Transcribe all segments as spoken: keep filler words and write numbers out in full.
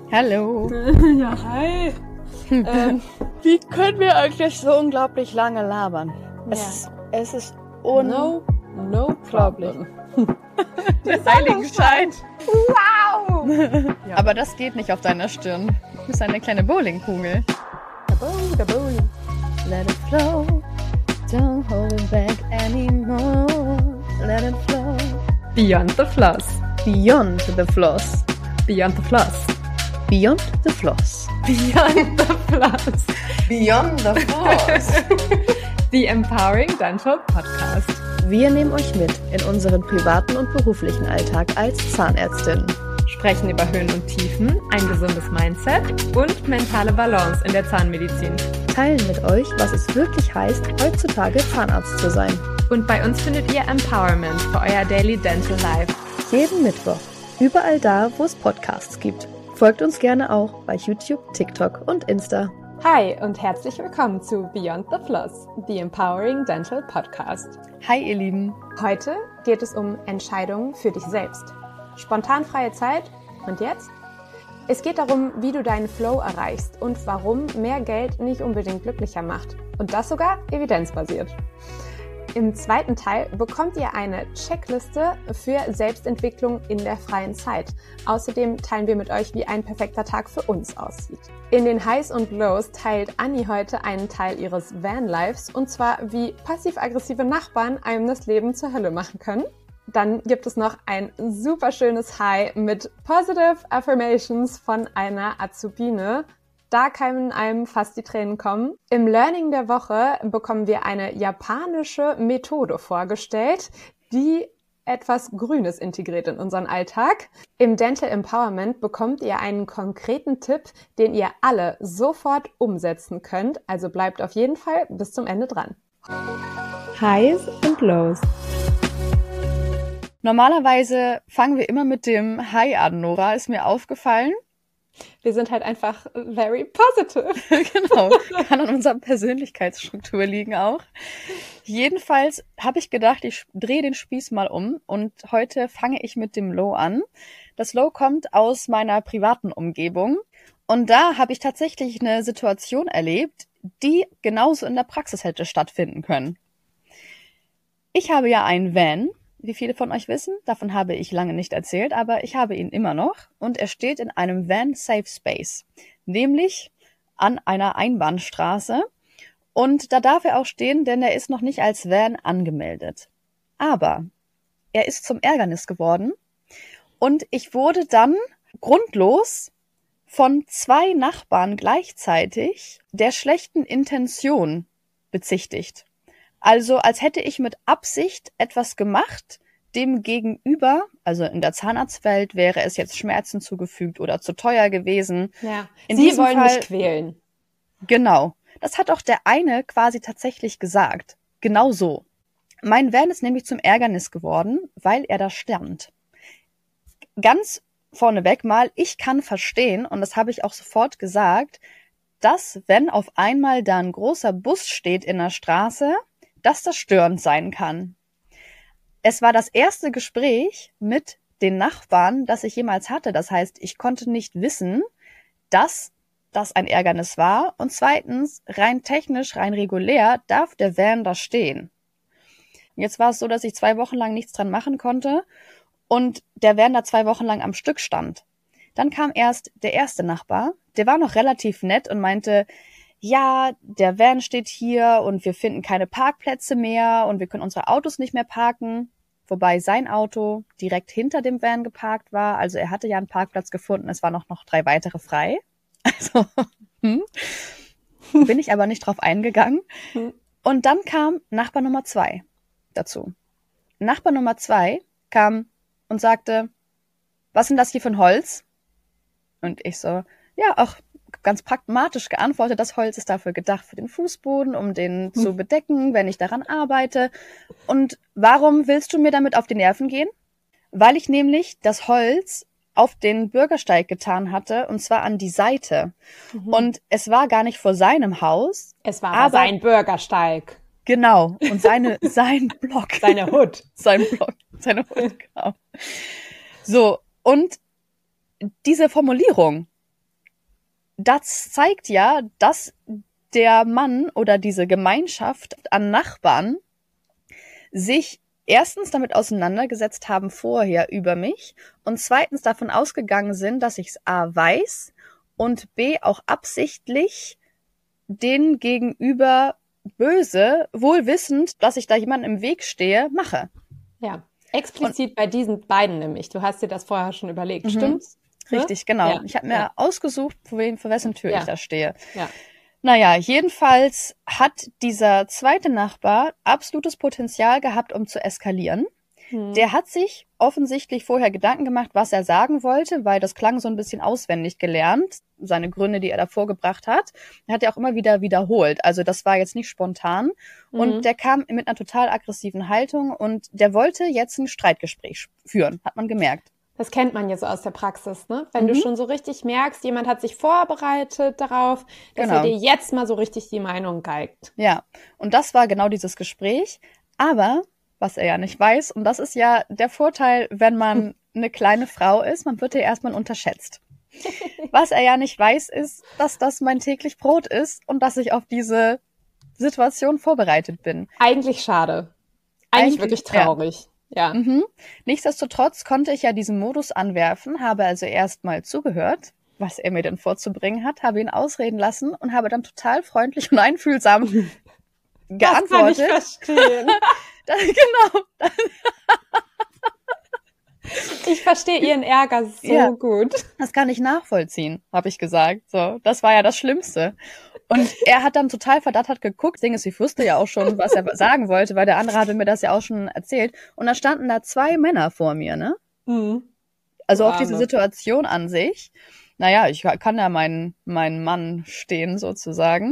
Hallo. Ja, hi. ähm, wie können wir eigentlich so unglaublich lange labern? Ja. Es, es ist un... No, no problem. Der Heiligenschein. Wow! Ja. Aber das geht nicht auf deiner Stirn. Du bist eine kleine Bowlingkugel. Da boom, da boom. Let it flow. Don't hold it back anymore. Let it flow. Beyond the floss. Beyond the floss. Beyond the floss. Beyond the floss. Beyond the floss. Beyond the floss. The Empowering Dental Podcast. Wir nehmen euch mit in unseren privaten und beruflichen Alltag als Zahnärztin. Sprechen über Höhen und Tiefen, ein gesundes Mindset und mentale Balance in der Zahnmedizin. Teilen mit euch, was es wirklich heißt, heutzutage Zahnarzt zu sein. Und bei uns findet ihr Empowerment für euer Daily Dental Life. Jeden Mittwoch. Überall da, wo es Podcasts gibt. Folgt uns gerne auch bei YouTube, TikTok und Insta. Hi und herzlich willkommen zu Beyond the Floss, the Empowering Dental Podcast. Hi ihr Lieben. Heute geht es um Entscheidungen für dich selbst. Spontanfreie Zeit und jetzt? Es geht darum, wie du deinen Flow erreichst und warum mehr Geld nicht unbedingt glücklicher macht. Und das sogar evidenzbasiert. Im zweiten Teil bekommt ihr eine Checkliste für Selbstentwicklung in der freien Zeit. Außerdem teilen wir mit euch, wie ein perfekter Tag für uns aussieht. In den Highs und Lows teilt Anni heute einen Teil ihres Vanlifes, und zwar, wie passiv-aggressive Nachbarn einem das Leben zur Hölle machen können. Dann gibt es noch ein super schönes High mit Positive Affirmations von einer Azubine. Da können einem fast die Tränen kommen. Im Learning der Woche bekommen wir eine japanische Methode vorgestellt, die etwas Grünes integriert in unseren Alltag. Im Dental Empowerment bekommt ihr einen konkreten Tipp, den ihr alle sofort umsetzen könnt. Also bleibt auf jeden Fall bis zum Ende dran. Highs und Lows. Normalerweise fangen wir immer mit dem Hi an, Nora, ist mir aufgefallen. Wir sind halt einfach very positive. Genau, kann an unserer Persönlichkeitsstruktur liegen auch. Jedenfalls habe ich gedacht, ich drehe den Spieß mal um und heute fange ich mit dem Low an. Das Low kommt aus meiner privaten Umgebung und da habe ich tatsächlich eine Situation erlebt, die genauso in der Praxis hätte stattfinden können. Ich habe ja einen Van. Wie viele von euch wissen, davon habe ich lange nicht erzählt, aber ich habe ihn immer noch und er steht in einem Van Safe Space, nämlich an einer Einbahnstraße, und da darf er auch stehen, denn er ist noch nicht als Van angemeldet. Aber er ist zum Ärgernis geworden und ich wurde dann grundlos von zwei Nachbarn gleichzeitig der schlechten Intention bezichtigt. Also als hätte ich mit Absicht etwas gemacht, dem Gegenüber, also in der Zahnarztwelt wäre es jetzt Schmerzen zugefügt oder zu teuer gewesen. Ja. In Sie diesem wollen Fall, mich quälen. Genau. Das hat auch der eine quasi tatsächlich gesagt. Genau so. Mein Van ist nämlich zum Ärgernis geworden, weil er da stand. Ganz vorneweg mal, ich kann verstehen, und das habe ich auch sofort gesagt, dass, wenn auf einmal da ein großer Bus steht in der Straße, dass das störend sein kann. Es war das erste Gespräch mit den Nachbarn, das ich jemals hatte. Das heißt, ich konnte nicht wissen, dass das ein Ärgernis war. Und zweitens, rein technisch, rein regulär, darf der Van da stehen. Jetzt war es so, dass ich zwei Wochen lang nichts dran machen konnte und der Van da zwei Wochen lang am Stück stand. Dann kam erst der erste Nachbar, der war noch relativ nett und meinte, ja, der Van steht hier und wir finden keine Parkplätze mehr und wir können unsere Autos nicht mehr parken, wobei sein Auto direkt hinter dem Van geparkt war. Also er hatte ja einen Parkplatz gefunden, es waren noch, noch drei weitere frei. Also hm, bin ich aber nicht drauf eingegangen. Und dann kam Nachbar Nummer zwei dazu. Nachbar Nummer zwei kam und sagte, was ist denn das hier für ein Holz? Und ich so, ja, auch ganz pragmatisch geantwortet, das Holz ist dafür gedacht für den Fußboden, um den zu bedecken, wenn ich daran arbeite. Und warum willst du mir damit auf die Nerven gehen? Weil ich nämlich das Holz auf den Bürgersteig getan hatte, und zwar an die Seite. Mhm. Und es war gar nicht vor seinem Haus. Es war aber sein Bürgersteig. Genau. Und seine, sein Block. Seine Hut. Sein Block. Seine Hut, genau. So. Und diese Formulierung, das zeigt ja, dass der Mann oder diese Gemeinschaft an Nachbarn sich erstens damit auseinandergesetzt haben vorher über mich und zweitens davon ausgegangen sind, dass ich es A weiß und B auch absichtlich den gegenüber böse, wohl wissend, dass ich da jemandem im Weg stehe, mache. Ja, explizit und, bei diesen beiden nämlich. Du hast dir das vorher schon überlegt, mhm. stimmt's? Richtig, genau. Ja. Ich habe mir ja. ausgesucht, für, wen, für wessen Tür ja. ich da stehe. Ja. Naja, jedenfalls hat dieser zweite Nachbar absolutes Potenzial gehabt, um zu eskalieren. Hm. Der hat sich offensichtlich vorher Gedanken gemacht, was er sagen wollte, weil das klang so ein bisschen auswendig gelernt, seine Gründe, die er da vorgebracht hat. Er hat ja auch immer wieder wiederholt. Also das war jetzt nicht spontan. Mhm. Und der kam mit einer total aggressiven Haltung und der wollte jetzt ein Streitgespräch führen, hat man gemerkt. Das kennt man jetzt so aus der Praxis, ne? Wenn mhm. du schon so richtig merkst, jemand hat sich vorbereitet darauf, dass genau. er dir jetzt mal so richtig die Meinung geigt. Ja, und das war genau dieses Gespräch. Aber was er ja nicht weiß, und das ist ja der Vorteil, wenn man eine kleine Frau ist, man wird ja erstmal unterschätzt. Was er ja nicht weiß, ist, dass das mein täglich Brot ist und dass ich auf diese Situation vorbereitet bin. Eigentlich schade. Eigentlich, Eigentlich wirklich traurig. Ja. Ja. Mhm. Nichtsdestotrotz konnte ich ja diesen Modus anwerfen, habe also erstmal zugehört, was er mir denn vorzubringen hat, habe ihn ausreden lassen und habe dann total freundlich und einfühlsam geantwortet. Das kann ich verstehen. das, genau. Ich verstehe Ihren Ärger so ja, gut. Das kann ich nachvollziehen, habe ich gesagt. So, das war ja das Schlimmste. Und er hat dann total verdattert geguckt. Ding ist, ich wusste ja auch schon, was er sagen wollte, weil der andere hatte mir das ja auch schon erzählt. Und da standen da zwei Männer vor mir, ne? Mhm. Also oh, auch diese Situation an sich. Naja, ich kann ja meinen meinen Mann stehen, sozusagen.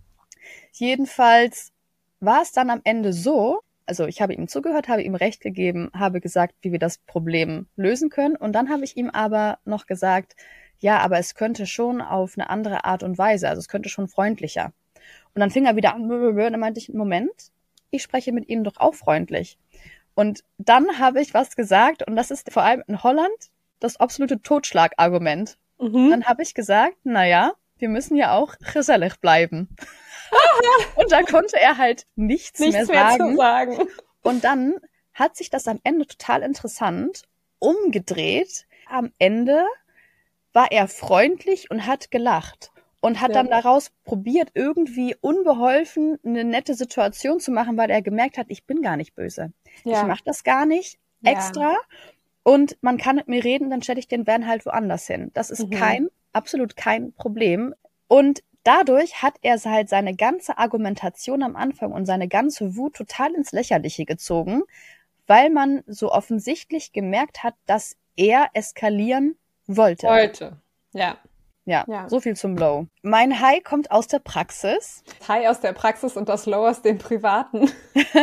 Jedenfalls war es dann am Ende so, also ich habe ihm zugehört, habe ihm Recht gegeben, habe gesagt, wie wir das Problem lösen können. Und dann habe ich ihm aber noch gesagt, ja, aber es könnte schon auf eine andere Art und Weise, also es könnte schon freundlicher. Und dann fing er wieder an, und dann meinte ich, Moment, ich spreche mit Ihnen doch auch freundlich. Und dann habe ich was gesagt, und das ist vor allem in Holland das absolute Totschlagargument. Mhm. Dann habe ich gesagt, naja, wir müssen ja auch gesellig bleiben. Und da konnte er halt nichts, nichts mehr, mehr sagen. zu sagen. Und dann hat sich das am Ende total interessant umgedreht. Am Ende war er freundlich und hat gelacht und hat ja. dann daraus probiert, irgendwie unbeholfen eine nette Situation zu machen, weil er gemerkt hat, ich bin gar nicht böse. Ja. Ich mache das gar nicht extra. Ja. Und man kann mit mir reden, dann stelle ich den Van halt woanders hin. Das ist mhm. kein, absolut kein Problem. Und dadurch hat er halt seine ganze Argumentation am Anfang und seine ganze Wut total ins Lächerliche gezogen, weil man so offensichtlich gemerkt hat, dass er eskalieren wollte. Wollte, ja. Ja, ja, so viel zum Low. Mein High kommt aus der Praxis. High aus der Praxis und das Low aus dem Privaten.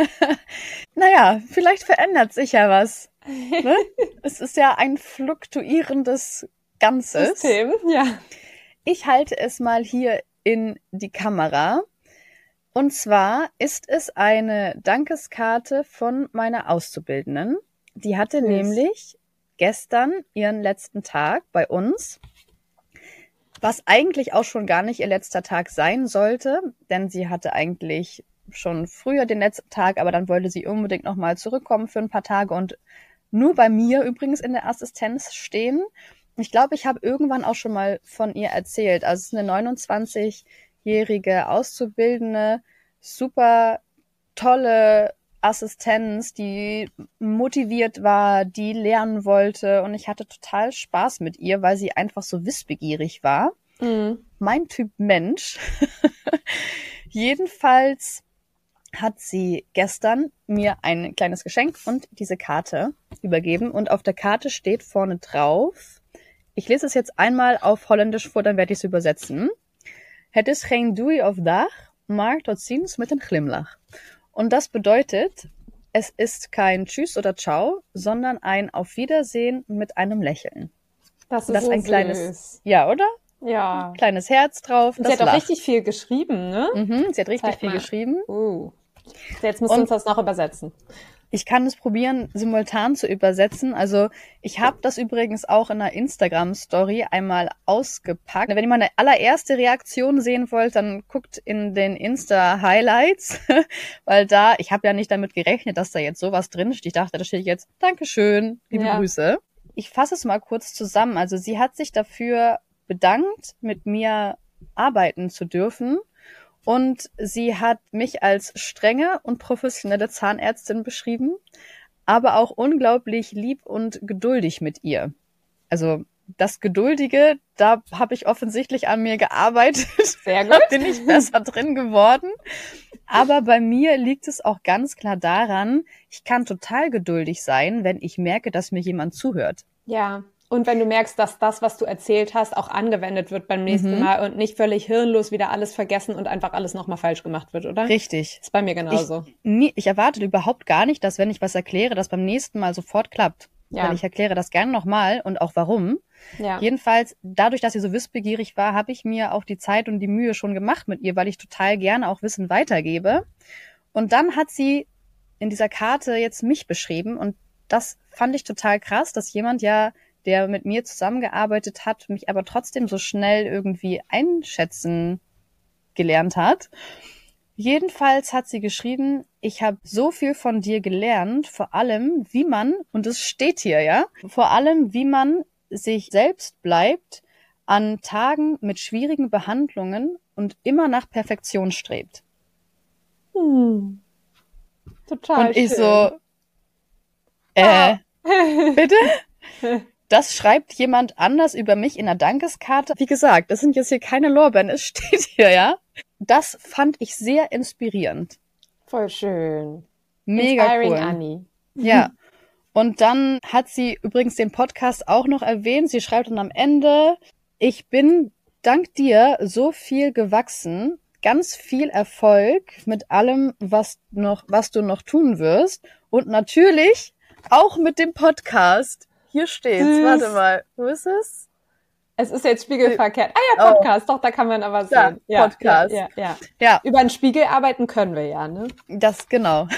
Naja, vielleicht verändert sich ja was. Ne? Es ist ja ein fluktuierendes Ganzes. System, ja. Ich halte es mal hier in die Kamera. Und zwar ist es eine Dankeskarte von meiner Auszubildenden. Die hatte yes. nämlich gestern ihren letzten Tag bei uns, was eigentlich auch schon gar nicht ihr letzter Tag sein sollte, denn sie hatte eigentlich schon früher den letzten Tag, aber dann wollte sie unbedingt nochmal zurückkommen für ein paar Tage und nur bei mir übrigens in der Assistenz stehen. Ich glaube, ich habe irgendwann auch schon mal von ihr erzählt. Also es ist eine neunundzwanzigjährige Auszubildende, super tolle Assistenz, die motiviert war, die lernen wollte und ich hatte total Spaß mit ihr, weil sie einfach so wissbegierig war. Mhm. Mein Typ Mensch. Jedenfalls hat sie gestern mir ein kleines Geschenk und diese Karte übergeben und auf der Karte steht vorne drauf, ich lese es jetzt einmal auf Holländisch vor, dann werde ich es übersetzen. Het is geen doei of dag, maar tot ziens met een glimlach. Und das bedeutet, es ist kein Tschüss oder Ciao, sondern ein Auf Wiedersehen mit einem Lächeln. Das ist das so ein süß. Kleines, ja, oder? Ja. Ein kleines Herz drauf. Und sie hat auch richtig viel geschrieben, ne? Mhm, sie hat richtig Zeig viel mal. geschrieben. Uh. Jetzt musst du uns das noch übersetzen. Ich kann es probieren, simultan zu übersetzen. Also ich habe das übrigens auch in einer Instagram-Story einmal ausgepackt. Wenn ihr meine allererste Reaktion sehen wollt, dann guckt in den Insta-Highlights, weil da, ich habe ja nicht damit gerechnet, dass da jetzt sowas drinsteht. Ich dachte, da steht jetzt Dankeschön, liebe Ja. Grüße. Ich fasse es mal kurz zusammen. Also sie hat sich dafür bedankt, mit mir arbeiten zu dürfen. Und sie hat mich als strenge und professionelle Zahnärztin beschrieben, aber auch unglaublich lieb und geduldig mit ihr. Also das Geduldige, da habe ich offensichtlich an mir gearbeitet. Sehr gut. Da bin ich besser drin geworden. Aber bei mir liegt es auch ganz klar daran, ich kann total geduldig sein, wenn ich merke, dass mir jemand zuhört. Ja. Und wenn du merkst, dass das, was du erzählt hast, auch angewendet wird beim nächsten Mhm. Mal und nicht völlig hirnlos wieder alles vergessen und einfach alles nochmal falsch gemacht wird, oder? Richtig. Ist bei mir genauso. Ich, nie, ich erwarte überhaupt gar nicht, dass wenn ich was erkläre, das beim nächsten Mal sofort klappt. Ja. Weil ich erkläre das gerne nochmal und auch warum. Ja. Jedenfalls, dadurch, dass sie so wissbegierig war, habe ich mir auch die Zeit und die Mühe schon gemacht mit ihr, weil ich total gerne auch Wissen weitergebe. Und dann hat sie in dieser Karte jetzt mich beschrieben und das fand ich total krass, dass jemand ja, der mit mir zusammengearbeitet hat, mich aber trotzdem so schnell irgendwie einschätzen gelernt hat. Jedenfalls hat sie geschrieben, ich habe so viel von dir gelernt, vor allem wie man, und es steht hier, ja, vor allem wie man sich selbst bleibt an Tagen mit schwierigen Behandlungen und immer nach Perfektion strebt. Hm. Total Und ich schön. so, äh, bitte? Das schreibt jemand anders über mich in der Dankeskarte. Wie gesagt, das sind jetzt hier keine Lorbeeren, es steht hier, ja. Das fand ich sehr inspirierend. Voll schön. Mega Inspiring cool. Annie. Ja. Und dann hat sie übrigens den Podcast auch noch erwähnt. Sie schreibt dann am Ende, ich bin dank dir so viel gewachsen. Ganz viel Erfolg mit allem, was noch, was du noch tun wirst. Und natürlich auch mit dem Podcast. Hier steht's. Süß. Warte mal. Wo ist es? Es ist jetzt spiegelverkehrt. Ah ja, Podcast. Doch, da kann man aber Ja, sehen. Ja, Podcast. Ja, ja, ja. Ja, Über einen Spiegel arbeiten können wir ja, ne? das genau.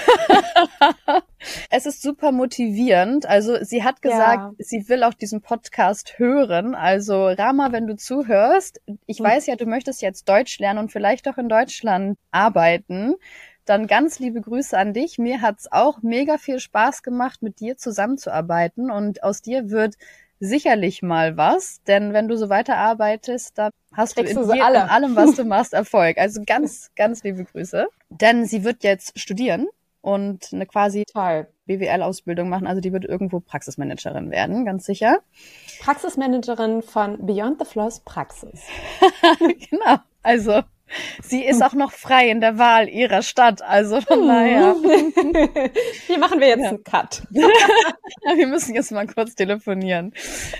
Es ist super motivierend. Also sie hat gesagt, Ja. sie will auch diesen Podcast hören. Also Rama, wenn du zuhörst, ich Hm. weiß ja, du möchtest jetzt Deutsch lernen und vielleicht auch in Deutschland arbeiten. Dann ganz liebe Grüße an dich. Mir hat's auch mega viel Spaß gemacht, mit dir zusammenzuarbeiten. Und aus dir wird sicherlich mal was. Denn wenn du so weiterarbeitest, dann hast Kriegst du du in, sie je, in alle. allem, was du machst, Erfolg. Also ganz, ganz liebe Grüße. Denn sie wird jetzt studieren und eine quasi Toll. B W L-Ausbildung machen. Also die wird irgendwo Praxismanagerin werden, ganz sicher. Praxismanagerin von Beyond the Floss Praxis. Genau. Also sie ist auch noch frei in der Wahl ihrer Stadt. Also Hm. von daher. Hier machen wir jetzt Ja. einen Cut. Wir müssen jetzt mal kurz telefonieren.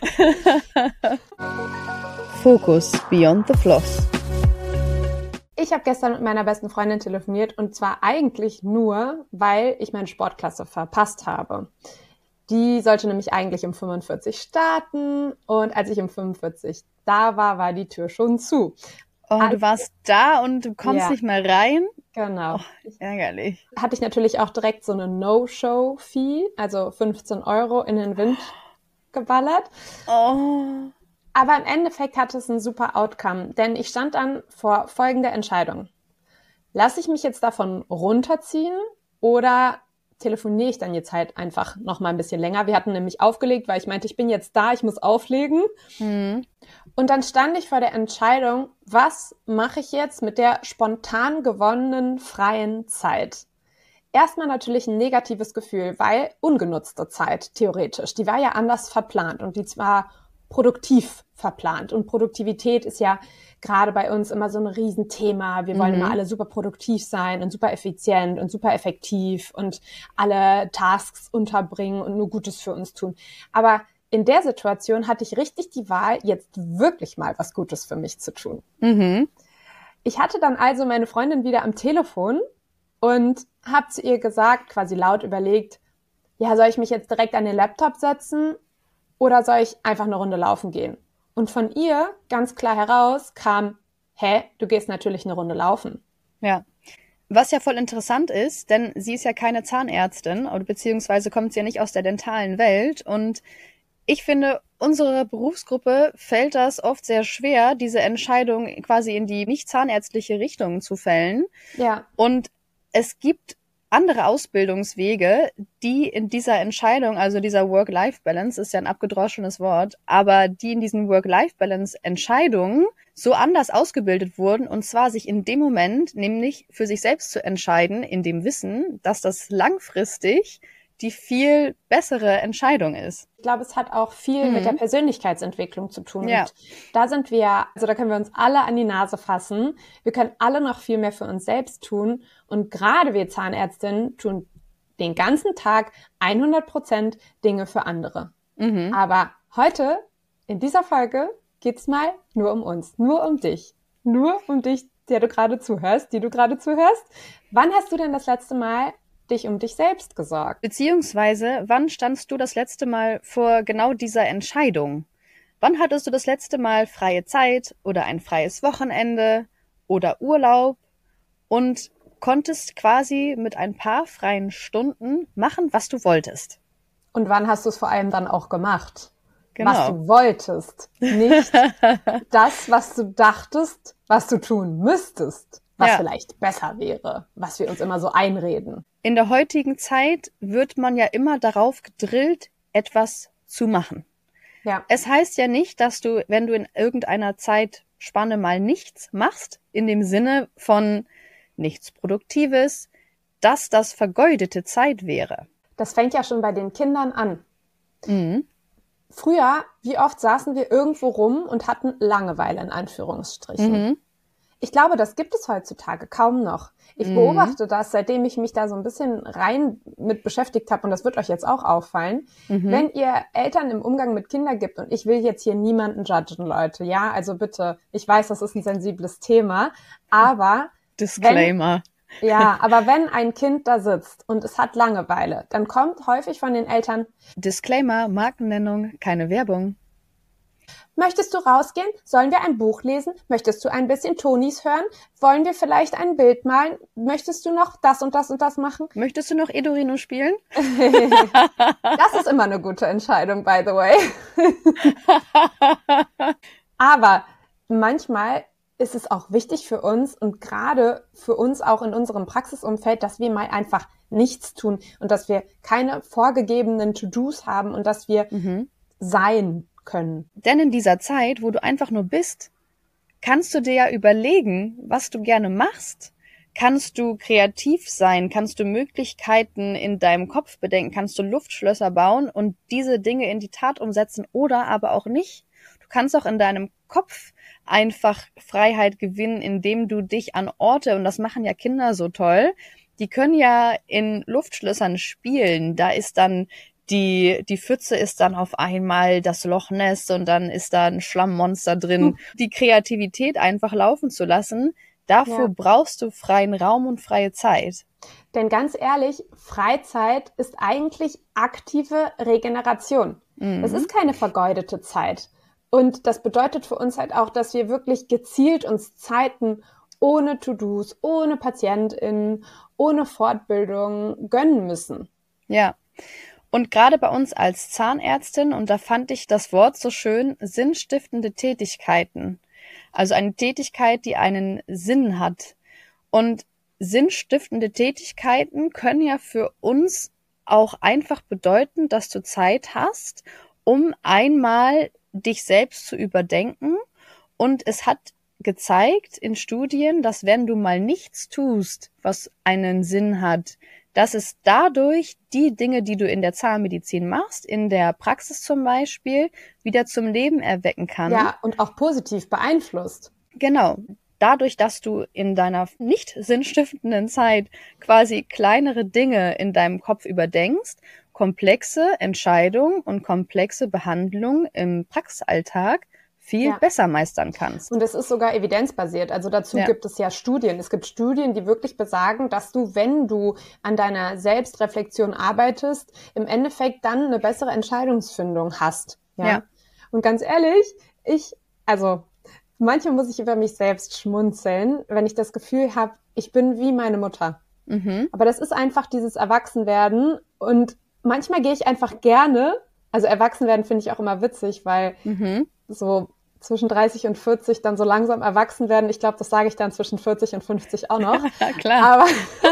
Fokus Beyond the Floss. Ich habe gestern mit meiner besten Freundin telefoniert und zwar eigentlich nur, weil ich meine Sportklasse verpasst habe. Die sollte nämlich eigentlich um fünfundvierzig starten und als ich um fünfundvierzig da war, war die Tür schon zu. Oh, du warst da und du kommst Ja. nicht mehr rein? Genau. Oh, ärgerlich. Hatte ich natürlich auch direkt so eine No-Show-Fee, also fünfzehn Euro in den Wind geballert. Oh. Aber im Endeffekt hatte es ein super Outcome, denn ich stand dann vor folgender Entscheidung. Lasse ich mich jetzt davon runterziehen oder telefoniere ich dann jetzt halt einfach noch mal ein bisschen länger? Wir hatten nämlich aufgelegt, weil ich meinte, ich bin jetzt da, ich muss auflegen. Hm. Und dann stand ich vor der Entscheidung, was mache ich jetzt mit der spontan gewonnenen freien Zeit? Erstmal natürlich ein negatives Gefühl, weil ungenutzte Zeit, theoretisch, die war ja anders verplant und die zwar produktiv verplant. Und Produktivität ist ja gerade bei uns immer so ein Riesenthema. Wir wollen Mhm. immer alle super produktiv sein und super effizient und super effektiv und alle Tasks unterbringen und nur Gutes für uns tun. Aber in der Situation hatte ich richtig die Wahl, jetzt wirklich mal was Gutes für mich zu tun. Mhm. Ich hatte dann also meine Freundin wieder am Telefon und habe zu ihr gesagt, quasi laut überlegt, ja, soll ich mich jetzt direkt an den Laptop setzen oder soll ich einfach eine Runde laufen gehen? Und von ihr ganz klar heraus kam, hä, du gehst natürlich eine Runde laufen. Ja. Was ja voll interessant ist, denn sie ist ja keine Zahnärztin oder beziehungsweise kommt sie ja nicht aus der dentalen Welt. Und ich finde, unserer Berufsgruppe fällt das oft sehr schwer, diese Entscheidung quasi in die nicht zahnärztliche Richtung zu fällen. Ja. Und es gibt andere Ausbildungswege, die in dieser Entscheidung, also dieser Work-Life-Balance ist ja ein abgedroschenes Wort, aber die in diesen Work-Life-Balance-Entscheidungen so anders ausgebildet wurden, und zwar sich in dem Moment nämlich für sich selbst zu entscheiden, in dem Wissen, dass das langfristig die viel bessere Entscheidung ist. Ich glaube, es hat auch viel Mhm. mit der Persönlichkeitsentwicklung zu tun. Ja. Und da sind wir, also da können wir uns alle an die Nase fassen. Wir können alle noch viel mehr für uns selbst tun. Und gerade wir Zahnärztinnen tun den ganzen Tag hundert Prozent Dinge für andere. Mhm. Aber heute, in dieser Folge, geht's mal nur um uns, nur um dich. Nur um dich, der du gerade zuhörst, die du gerade zuhörst. Wann hast du denn das letzte Mal dich um dich selbst gesorgt? Beziehungsweise, wann standst du das letzte Mal vor genau dieser Entscheidung? Wann hattest du das letzte Mal freie Zeit oder ein freies Wochenende oder Urlaub und konntest quasi mit ein paar freien Stunden machen, was du wolltest? Und wann hast du es vor allem dann auch gemacht? Genau. Was du wolltest, nicht das, was du dachtest, was du tun müsstest, was Ja. vielleicht besser wäre, was wir uns immer so einreden. In der heutigen Zeit wird man ja immer darauf gedrillt, etwas zu machen. Ja, Es heißt ja nicht, dass du, wenn du in irgendeiner Zeitspanne mal nichts machst, in dem Sinne von nichts Produktives, dass das vergeudete Zeit wäre. das fängt ja schon bei den Kindern an. Mhm. Früher, wie oft saßen wir irgendwo rum und hatten Langeweile in Anführungsstrichen. Mhm. Ich glaube, das gibt es heutzutage kaum noch. Ich Mhm. beobachte das, seitdem ich mich da so ein bisschen rein mit beschäftigt habe, und das wird euch jetzt auch auffallen. Mhm. Wenn ihr Eltern im Umgang mit Kindern gibt, und ich will jetzt hier niemanden judgen, Leute, ja, also bitte, ich weiß, das ist ein sensibles Thema, aber Disclaimer. ja, aber wenn ein Kind da sitzt und es hat Langeweile, dann kommt häufig von den Eltern: Disclaimer, Markennennung, keine Werbung. Möchtest du rausgehen? Sollen wir ein Buch lesen? Möchtest du ein bisschen Tonis hören? Wollen wir vielleicht ein Bild malen? Möchtest du noch das und das und das machen? Möchtest du noch Edorino spielen? Das ist immer eine gute Entscheidung, by the way. Aber manchmal ist es auch wichtig für uns und gerade für uns auch in unserem Praxisumfeld, dass wir mal einfach nichts tun und dass wir keine vorgegebenen To-Dos haben und dass wir Mhm. sein können. Denn in dieser Zeit, wo du einfach nur bist, kannst du dir ja überlegen, was du gerne machst. Kannst du kreativ sein, kannst du Möglichkeiten in deinem Kopf bedenken, kannst du Luftschlösser bauen und diese Dinge in die Tat umsetzen oder aber auch nicht. Du kannst auch in deinem Kopf einfach Freiheit gewinnen, indem du dich an Orte, und das machen ja Kinder so toll, die können ja in Luftschlössern spielen. Da ist dann Die, die Pfütze ist dann auf einmal das Loch Ness und dann ist da ein Schlammmonster drin. Hm. Die Kreativität einfach laufen zu lassen, dafür Ja. brauchst du freien Raum und freie Zeit. Denn ganz ehrlich, Freizeit ist eigentlich aktive Regeneration. Mhm. Es ist keine vergeudete Zeit. Und das bedeutet für uns halt auch, dass wir wirklich gezielt uns Zeiten ohne To-Dos, ohne PatientInnen, ohne Fortbildung gönnen müssen. Ja. Und gerade bei uns als Zahnärztin, und da fand ich das Wort so schön, sinnstiftende Tätigkeiten. Also eine Tätigkeit, die einen Sinn hat. Und sinnstiftende Tätigkeiten können ja für uns auch einfach bedeuten, dass du Zeit hast, um einmal dich selbst zu überdenken. Und es hat gezeigt in Studien, dass wenn du mal nichts tust, was einen Sinn hat, dass es dadurch die Dinge, die du in der Zahnmedizin machst, in der Praxis zum Beispiel, wieder zum Leben erwecken kann. Ja, und auch positiv beeinflusst. Genau. Dadurch, dass du in deiner nicht sinnstiftenden Zeit quasi kleinere Dinge in deinem Kopf überdenkst, komplexe Entscheidungen und komplexe Behandlungen im Praxisalltag viel Ja. besser meistern kannst. Und es ist sogar evidenzbasiert. Also dazu Ja. gibt es ja Studien. Es gibt Studien, die wirklich besagen, dass du, wenn du an deiner Selbstreflexion arbeitest, im Endeffekt dann eine bessere Entscheidungsfindung hast. Ja. Ja. Und ganz ehrlich, ich, also Manchmal muss ich über mich selbst schmunzeln, wenn ich das Gefühl habe, ich bin wie meine Mutter. Mhm. Aber das ist einfach dieses Erwachsenwerden und manchmal gehe ich einfach gerne, also Erwachsenwerden finde ich auch immer witzig, weil Mhm. so zwischen dreißig und vierzig dann so langsam erwachsen werden. Ich glaube, das sage ich dann zwischen vierzig und fünfzig auch noch. Ja, klar.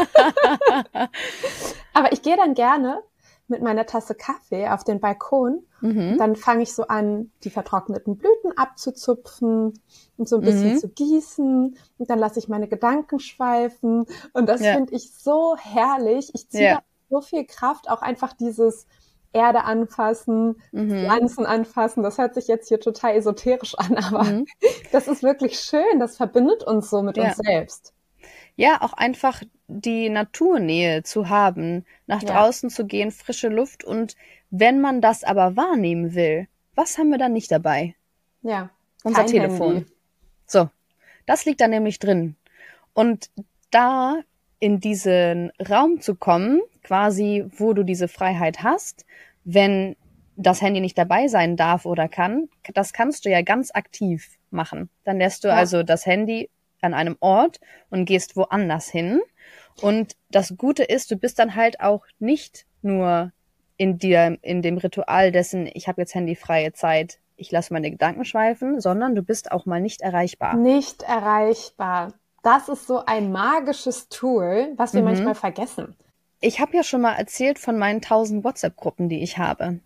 Aber, aber ich gehe dann gerne mit meiner Tasse Kaffee auf den Balkon. Mhm. Und dann fange ich so an, die vertrockneten Blüten abzuzupfen und so ein bisschen Mhm. zu gießen. Und dann lasse ich meine Gedanken schweifen. Und das Ja. finde ich so herrlich. Ich ziehe Ja. da so viel Kraft, auch einfach dieses Erde anfassen, Mhm. Pflanzen anfassen. Das hört sich jetzt hier total esoterisch an, aber Mhm. das ist wirklich schön. Das verbindet uns so mit Ja. uns selbst. Ja, auch einfach die Naturnähe zu haben, nach Ja. draußen zu gehen, frische Luft. Und wenn man das aber wahrnehmen will, was haben wir dann nicht dabei? Ja. Unser Kein Telefon. Handy. So, das liegt da nämlich drin. Und da in diesen Raum zu kommen, quasi, wo du diese Freiheit hast, wenn das Handy nicht dabei sein darf oder kann, das kannst du ja ganz aktiv machen. Dann lässt du Ja. also das Handy an einem Ort und gehst woanders hin. Und das Gute ist, du bist dann halt auch nicht nur in dir, in dem Ritual dessen, ich habe jetzt handyfreie Zeit, ich lasse meine Gedanken schweifen, sondern du bist auch mal nicht erreichbar. Nicht erreichbar. Das ist so ein magisches Tool, was wir Mhm. manchmal vergessen. Ich habe ja schon mal erzählt von meinen tausend WhatsApp-Gruppen, die ich habe.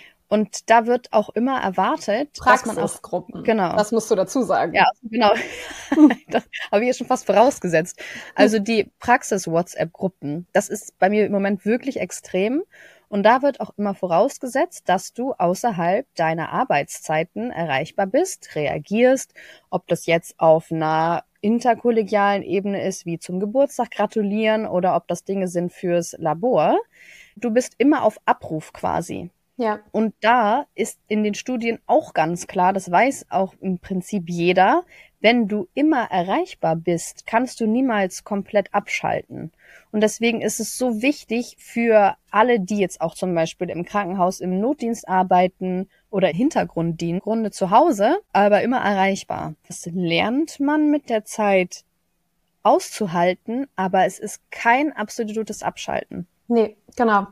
Und da wird auch immer erwartet, dass man auch, Praxisgruppen. genau. Das musst du dazu sagen. ja, genau, das habe ich ja schon fast vorausgesetzt. Also die Praxis-WhatsApp-Gruppen, das ist bei mir im Moment wirklich extrem. Und da wird auch immer vorausgesetzt, dass du außerhalb deiner Arbeitszeiten erreichbar bist, reagierst, ob das jetzt auf einer interkollegialen Ebene ist, wie zum Geburtstag gratulieren, oder ob das Dinge sind fürs Labor. Du bist immer auf Abruf quasi. Ja. Und da ist in den Studien auch ganz klar, das weiß auch im Prinzip jeder, wenn du immer erreichbar bist, kannst du niemals komplett abschalten. Und deswegen ist es so wichtig für alle, die jetzt auch zum Beispiel im Krankenhaus im Notdienst arbeiten oder Hintergrunddienst, im Grunde zu Hause, aber immer erreichbar. Das lernt man mit der Zeit auszuhalten, aber es ist kein absolutes Abschalten. Nee, genau.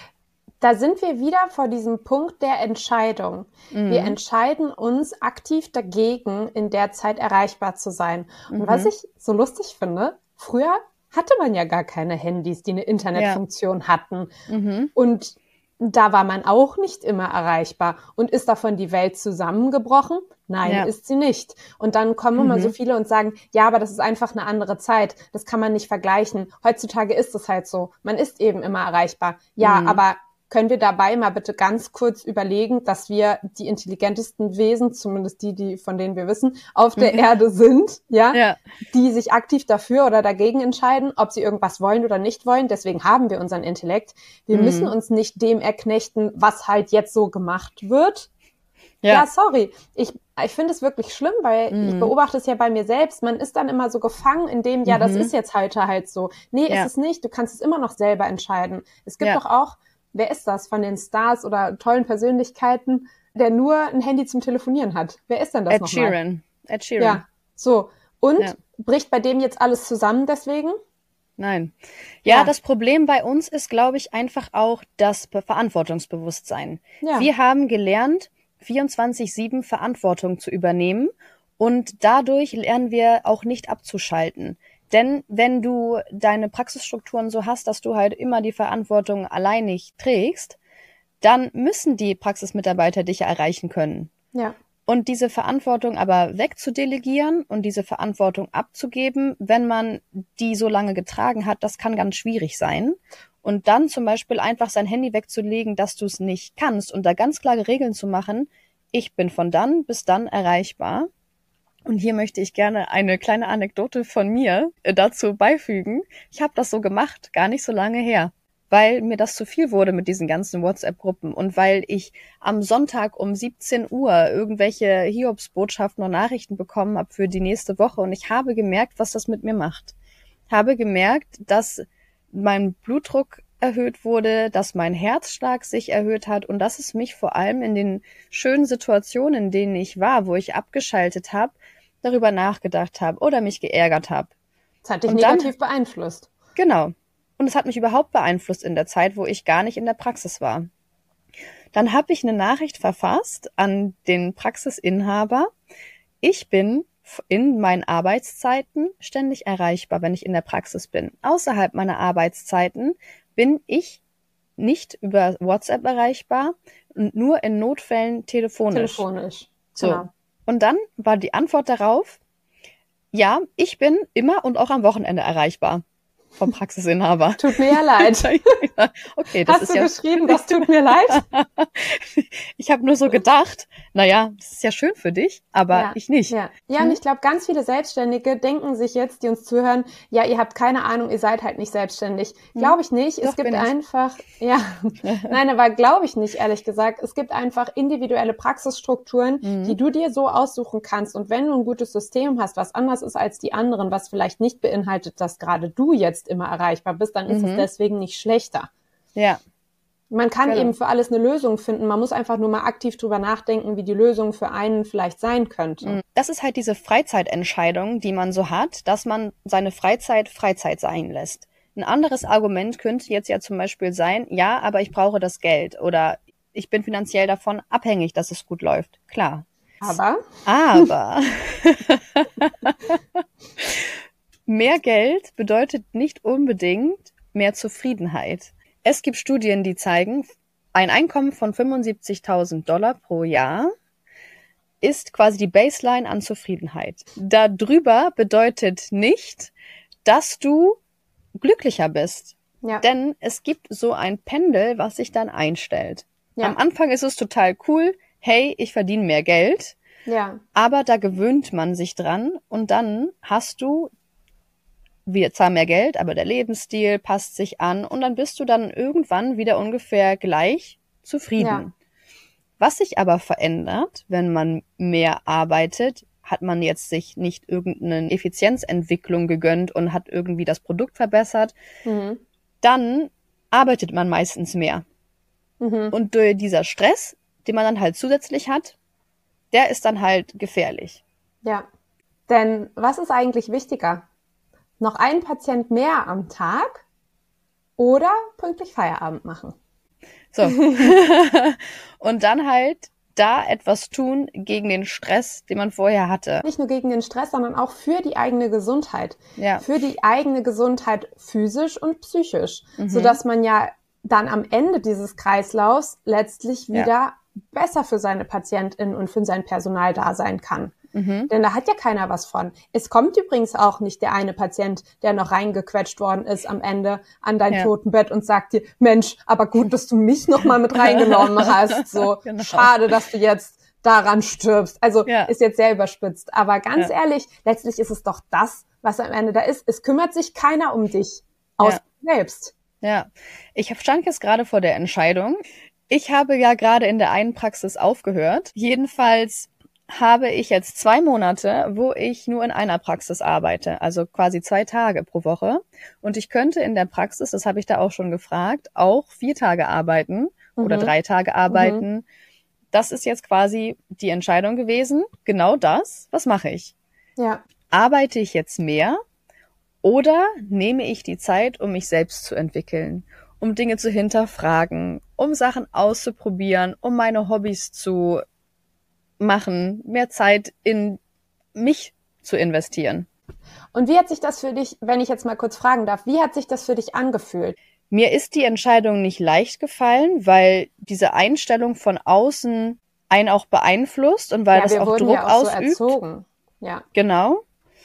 Da sind wir wieder vor diesem Punkt der Entscheidung. Mhm. Wir entscheiden uns aktiv dagegen, in der Zeit erreichbar zu sein. Und Mhm. was ich so lustig finde, früher hatte man ja gar keine Handys, die eine Internetfunktion ja. hatten. Mhm. Und da war man auch nicht immer erreichbar. Und ist davon die Welt zusammengebrochen? Nein, Ja. ist sie nicht. Und dann kommen immer Mhm. so viele und sagen, ja, aber das ist einfach eine andere Zeit. Das kann man nicht vergleichen. Heutzutage ist es halt so. Man ist eben immer erreichbar. Ja, Mhm. aber können wir dabei mal bitte ganz kurz überlegen, dass wir die intelligentesten Wesen, zumindest die, die von denen wir wissen, auf der Mhm. Erde sind, ja? Ja. Die sich aktiv dafür oder dagegen entscheiden, ob sie irgendwas wollen oder nicht wollen. Deswegen haben wir unseren Intellekt. Wir Mhm. müssen uns nicht dem erknechten, was halt jetzt so gemacht wird. Ja. Ja, sorry. Ich, ich finde es wirklich schlimm, weil Mhm. ich beobachte es ja bei mir selbst. Man ist dann immer so gefangen in dem, ja, das Mhm. ist jetzt heute halt so. Nee, Ja. ist es nicht. Du kannst es immer noch selber entscheiden. Es gibt Ja. doch auch, wer ist das von den Stars oder tollen Persönlichkeiten, der nur ein Handy zum Telefonieren hat? Wer ist denn das Ed nochmal? Sheeran. Ed Sheeran. Ja, so. Und Ja. bricht bei dem jetzt alles zusammen deswegen? Nein. Ja, Ja. das Problem bei uns ist, glaube ich, einfach auch das Be- Verantwortungsbewusstsein. Ja. Wir haben gelernt, vierundzwanzig sieben Verantwortung zu übernehmen, und dadurch lernen wir auch nicht abzuschalten. Denn wenn du deine Praxisstrukturen so hast, dass du halt immer die Verantwortung alleinig trägst, dann müssen die Praxismitarbeiter dich ja erreichen können. Ja. Und diese Verantwortung aber wegzudelegieren und diese Verantwortung abzugeben, wenn man die so lange getragen hat, das kann ganz schwierig sein. Und dann zum Beispiel einfach sein Handy wegzulegen, dass du es nicht kannst, und da ganz klare Regeln zu machen: Ich bin von dann bis dann erreichbar. Und hier möchte ich gerne eine kleine Anekdote von mir äh, dazu beifügen. Ich habe das so gemacht, gar nicht so lange her, weil mir das zu viel wurde mit diesen ganzen WhatsApp-Gruppen und weil ich am Sonntag um siebzehn Uhr irgendwelche Hiobsbotschaften und Nachrichten bekommen habe für die nächste Woche, und ich habe gemerkt, was das mit mir macht. Habe gemerkt, dass mein Blutdruck erhöht wurde, dass mein Herzschlag sich erhöht hat und dass es mich vor allem in den schönen Situationen, in denen ich war, wo ich abgeschaltet habe, darüber nachgedacht habe oder mich geärgert habe. Das hat dich Und dann- negativ beeinflusst. Genau. Und es hat mich überhaupt beeinflusst in der Zeit, wo ich gar nicht in der Praxis war. Dann habe ich eine Nachricht verfasst an den Praxisinhaber. Ich bin in meinen Arbeitszeiten ständig erreichbar, wenn ich in der Praxis bin. Außerhalb meiner Arbeitszeiten bin ich nicht über WhatsApp erreichbar und nur in Notfällen telefonisch. Telefonisch. So. Genau. Und dann war die Antwort darauf, ja, ich bin immer und auch am Wochenende erreichbar. Vom Praxisinhaber. Tut mir ja leid. Okay, das Hast ist du ja... geschrieben, das tut mir leid? Ich habe nur so gedacht, naja, das ist ja schön für dich, aber Ja, ich nicht. Ja, ja Hm? und ich glaube, ganz viele Selbstständige denken sich jetzt, die uns zuhören, ja, ihr habt keine Ahnung, ihr seid halt nicht selbstständig. Hm? Glaube ich nicht. Doch, Es gibt bin ich. einfach, ja, nein, aber glaube ich nicht, ehrlich gesagt. Es gibt einfach individuelle Praxisstrukturen, Hm. die du dir so aussuchen kannst. Und wenn du ein gutes System hast, was anders ist als die anderen, was vielleicht nicht beinhaltet, dass gerade du jetzt immer erreichbar bist, dann ist Mhm. es deswegen nicht schlechter. Ja, Man kann Genau. eben für alles eine Lösung finden. Man muss einfach nur mal aktiv drüber nachdenken, wie die Lösung für einen vielleicht sein könnte. das ist halt diese Freizeitentscheidung, die man so hat, dass man seine Freizeit Freizeit sein lässt. Ein anderes Argument könnte jetzt ja zum Beispiel sein, ja, aber ich brauche das Geld oder ich bin finanziell davon abhängig, dass es gut läuft. Klar. Aber Aber mehr Geld bedeutet nicht unbedingt mehr Zufriedenheit. Es gibt Studien, die zeigen, ein Einkommen von fünfundsiebzigtausend Dollar pro Jahr ist quasi die Baseline an Zufriedenheit. Darüber bedeutet nicht, dass du glücklicher bist. ja, Denn es gibt so ein Pendel, was sich dann einstellt. ja, Am Anfang ist es total cool, hey, ich verdiene mehr Geld. ja, Aber da gewöhnt man sich dran und dann hast du wir zwar mehr Geld, aber der Lebensstil passt sich an und dann bist du dann irgendwann wieder ungefähr gleich zufrieden. Ja. Was sich aber verändert, wenn man mehr arbeitet, hat man jetzt sich nicht irgendeine Effizienzentwicklung gegönnt und hat irgendwie das Produkt verbessert, mhm. dann arbeitet man meistens mehr. Mhm. Und durch dieser Stress, den man dann halt zusätzlich hat, der ist dann halt gefährlich. ja. Denn was ist eigentlich wichtiger? Noch ein Patient mehr am Tag oder pünktlich Feierabend machen? So. Und dann halt da etwas tun gegen den Stress, den man vorher hatte. Nicht nur gegen den Stress, sondern auch für die eigene Gesundheit. Ja. Für die eigene Gesundheit physisch und psychisch. Mhm. Sodass man ja dann am Ende dieses Kreislaufs letztlich wieder Ja. besser für seine PatientInnen und für sein Personal da sein kann. Mhm. Denn da hat ja keiner was von. Es kommt übrigens auch nicht der eine Patient, der noch reingequetscht worden ist am Ende an dein Ja. Totenbett und sagt dir, Mensch, aber gut, dass du mich noch mal mit reingenommen hast. So, Genau. schade, dass du jetzt daran stirbst. Also Ja. ist jetzt sehr überspitzt. Aber ganz Ja. ehrlich, letztlich ist es doch das, was am Ende da ist. Es kümmert sich keiner um dich, außer Ja. selbst. Ja, ich hab- stand jetzt gerade vor der Entscheidung. Ich habe ja gerade in der einen Praxis aufgehört. Jedenfalls habe ich jetzt zwei Monate, wo ich nur in einer Praxis arbeite, also quasi zwei Tage pro Woche. Und ich könnte in der Praxis, das habe ich da auch schon gefragt, auch vier Tage arbeiten oder Mhm. drei Tage arbeiten. Das ist jetzt quasi die Entscheidung gewesen. Genau das. Was mache ich? Ja, Arbeite ich jetzt mehr oder nehme ich die Zeit, um mich selbst zu entwickeln, um Dinge zu hinterfragen, um Sachen auszuprobieren, um meine Hobbys zu machen, mehr Zeit in mich zu investieren. und wie hat sich das für dich, wenn ich jetzt mal kurz fragen darf, wie hat sich das für dich angefühlt? Mir ist die Entscheidung nicht leicht gefallen, weil diese Einstellung von außen einen auch beeinflusst und weil ja, das wir auch wurden Druck ja auch so ausübt. erzogen. Ja, Genau.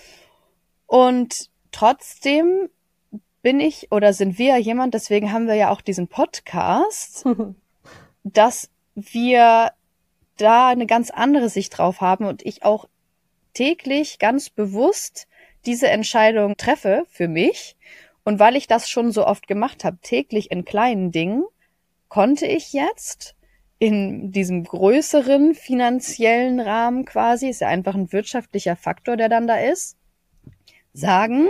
Und trotzdem bin ich oder sind wir jemand, deswegen haben wir ja auch diesen Podcast, dass wir da eine ganz andere Sicht drauf haben und ich auch täglich ganz bewusst diese Entscheidung treffe für mich. Und weil ich das schon so oft gemacht habe, täglich in kleinen Dingen, konnte ich jetzt in diesem größeren finanziellen Rahmen quasi, ist ja einfach ein wirtschaftlicher Faktor, der dann da ist, sagen,